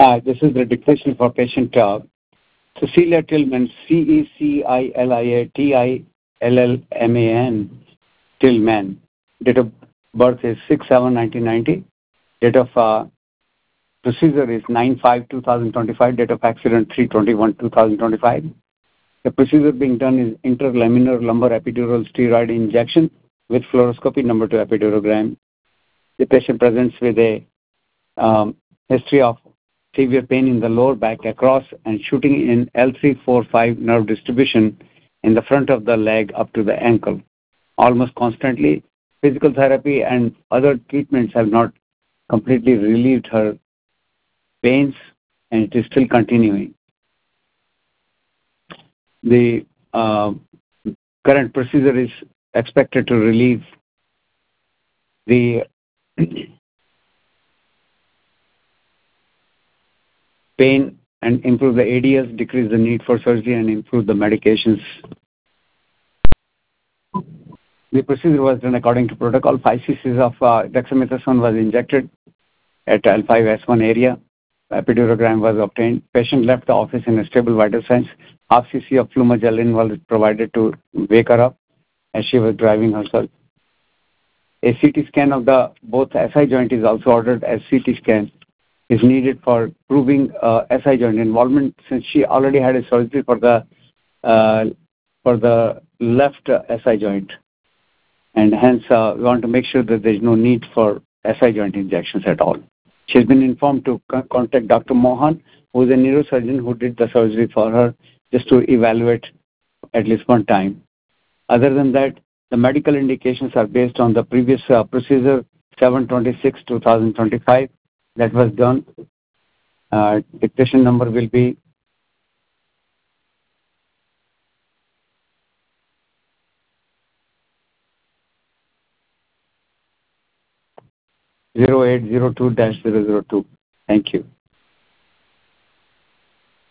This is the dictation for patient Cecilia Tillman, Cecilia Tillman. Date of birth is 6/7/1990. Date of procedure is 9/5/2025. Date of accident 3/21/2025. The procedure being done is interlaminar lumbar epidural steroid injection with fluoroscopy number 2 epidurogram. The patient presents with a history of severe pain in the lower back across and shooting in L3-4-5 nerve distribution in the front of the leg up to the ankle. Almost constantly, physical therapy and other treatments have not completely relieved her pains, and it is still continuing. The current procedure is expected to relieve the pain and improve the ADS, decrease the need for surgery, and improve the medications. The procedure was done according to protocol. 5 cc of dexamethasone was injected at L5-S1 area. Epidurogram was obtained. Patient left the office in a stable vital signs. Half cc of flumagelin was provided to wake her up as she was driving herself. A CT scan of the both SI joint is also ordered, as CT scan is needed for proving SI joint involvement, since she already had a surgery for the left SI joint, and hence we want to make sure that there is no need for SI joint injections at all. She has been informed to contact Dr. Mohan, who is a neurosurgeon who did the surgery for her, just to evaluate at least one time. Other than that, the medical indications are based on the previous procedure 7/26/2025 that was done. Dictation number will be 0802-002. Thank you.